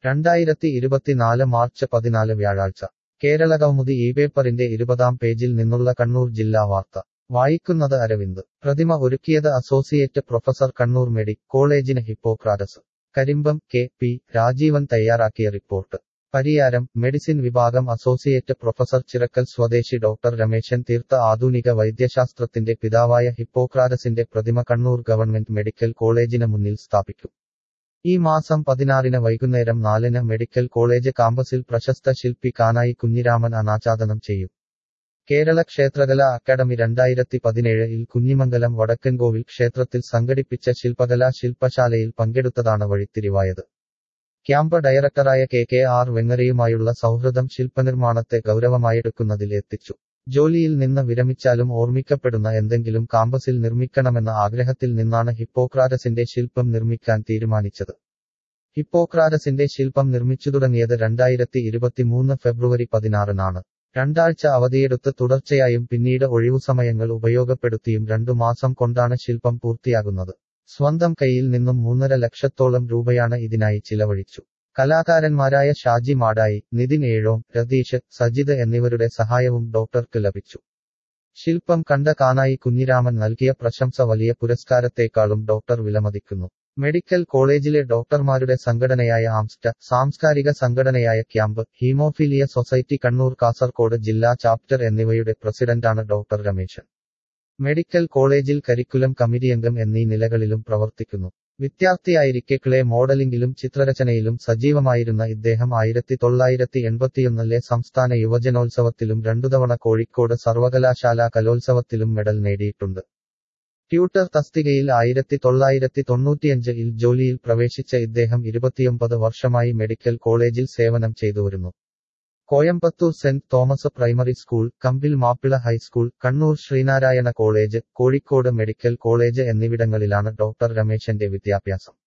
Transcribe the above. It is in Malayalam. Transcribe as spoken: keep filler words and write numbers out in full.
രണ്ടായിരത്തി ഇരുപത്തിനാല് മാർച്ച് പതിനാല് വ്യാഴാഴ്ച കേരളകൗമുദി ഈ പേപ്പറിന്റെ ഇരുപതാം പേജിൽ നിന്നുള്ള കണ്ണൂർ ജില്ലാ വാർത്ത വായിക്കുന്നത് അരവിന്ദ് പ്രതിമ ഒരുക്കിയത് അസോസിയേറ്റ് പ്രൊഫസർ കണ്ണൂർ മെഡി കോളേജിന് Hippocrates Karimbam K P Rajeevan തയ്യാറാക്കിയ റിപ്പോർട്ട് പരിയാരം മെഡിസിൻ വിഭാഗം അസോസിയേറ്റ് പ്രൊഫസർ ചിറക്കൽ സ്വദേശി ഡോക്ടർ രമേശൻ തീർത്ത ആധുനിക വൈദ്യശാസ്ത്രത്തിന്റെ പിതാവായ ഹിപ്പോക്രാറ്റസിന്റെ പ്രതിമ കണ്ണൂർ ഗവൺമെന്റ് മെഡിക്കൽ കോളേജിന് മുന്നിൽ സ്ഥാപിക്കും ഈ മാസം പതിനാറിന് വൈകുന്നേരം നാലിന് മെഡിക്കൽ കോളേജ് കാമ്പസിൽ പ്രശസ്ത ശില്പി കാനായി കുഞ്ഞിരാമൻ അനാച്ഛാദനം ചെയ്യും കേരള ക്ഷേത്രകലാ അക്കാദമി രണ്ടായിരത്തി പതിനേഴിൽ കുഞ്ഞിമംഗലം വടക്കൻകോവിൽ ക്ഷേത്രത്തിൽ സംഘടിപ്പിച്ച ശില്പകലാ ശില്പശാലയിൽ പങ്കെടുത്തതാണ് വഴിത്തിരിവായത് ക്യാമ്പ് ഡയറക്ടറായ കെ കെ ആർ വെങ്ങരയുമായുള്ള സൗഹൃദം ശില്പനിർമ്മാണത്തെ ഗൗരവമായെടുക്കുന്നതിൽ എത്തിച്ചു ജോലിയിൽ നിന്ന് വിരമിച്ചാലും ഓർമ്മിക്കപ്പെടുന്ന എന്തെങ്കിലും കാമ്പസിൽ നിർമ്മിക്കണമെന്ന ആഗ്രഹത്തിൽ നിന്നാണ് ഹിപ്പോക്രാറ്റസിന്റെ ശില്പം നിർമ്മിക്കാൻ തീരുമാനിച്ചത് ഹിപ്പോക്രാറ്റസിന്റെ ശില്പം നിർമ്മിച്ചു തുടങ്ങിയത് രണ്ടായിരത്തി ഇരുപത്തിമൂന്ന് ഫെബ്രുവരി പതിനാറിനാണ് രണ്ടാഴ്ച അവധിയെടുത്ത് തുടർച്ചയായും പിന്നീട് ഒഴിവുസമയങ്ങൾ ഉപയോഗപ്പെടുത്തിയും രണ്ടു മാസം കൊണ്ടാണ് ശില്പം പൂർത്തിയാകുന്നത് സ്വന്തം കയ്യിൽ നിന്നും മൂന്നര ലക്ഷത്തോളം രൂപയാണ് ഇതിനായി ചിലവഴിച്ചു കലാകാരന്മാരായ ഷാജി മാടായി നിതിൻ ഏഴോം രതീഷ് സജിത് എന്നിവരുടെ സഹായവും ഡോക്ടർക്ക് ലഭിച്ചു ശില്പം കണ്ട കാനായി കുഞ്ഞിരാമൻ നൽകിയ പ്രശംസ വലിയ പുരസ്കാരത്തേക്കാളും ഡോക്ടർ വിലമതിക്കുന്നു മെഡിക്കൽ കോളേജിലെ ഡോക്ടർമാരുടെ സംഘടനയായ ആംസ്റ്റ സാംസ്കാരിക സംഘടനയായ camp haemophilia society Kannur Kasaragod ജില്ലാ ചാപ്റ്റർ എന്നിവയുടെ പ്രസിഡന്റാണ് ഡോക്ടർ രമേശൻ മെഡിക്കൽ കോളേജിൽ കരിക്കുലം കമ്മിറ്റിയംഗം എന്നീ നിലകളിലും പ്രവർത്തിക്കുന്നു വിദ്യാർത്ഥിയായിരിക്കെ ക്ലേ മോഡലിംഗിലും ചിത്രരചനയിലും സജീവമായിരുന്ന ഇദ്ദേഹം ആയിരത്തി തൊള്ളായിരത്തി എൺപത്തിയൊന്നിലെ സംസ്ഥാന യുവജനോത്സവത്തിലും രണ്ടുതവണ കോഴിക്കോട് സർവകലാശാല കലോത്സവത്തിലും മെഡൽ നേടിയിട്ടുണ്ട് ട്യൂട്ടർ തസ്തികയിൽ ആയിരത്തി തൊള്ളായിരത്തി തൊണ്ണൂറ്റിയഞ്ചിൽ ജോലിയിൽ പ്രവേശിച്ച ഇദ്ദേഹം ഇരുപത്തിയൊമ്പത് വർഷമായി മെഡിക്കൽ കോളേജിൽ സേവനം ചെയ്തുവരുന്നു Coimbatore Saint Thomas primary school Kambil Mappila high school Kannur Sreenarayana college Kozhikode medical college എന്നിവിടങ്ങളിലാണ് ഡോക്ടർ രമേശന്റെ വിദ്യാഭ്യാസം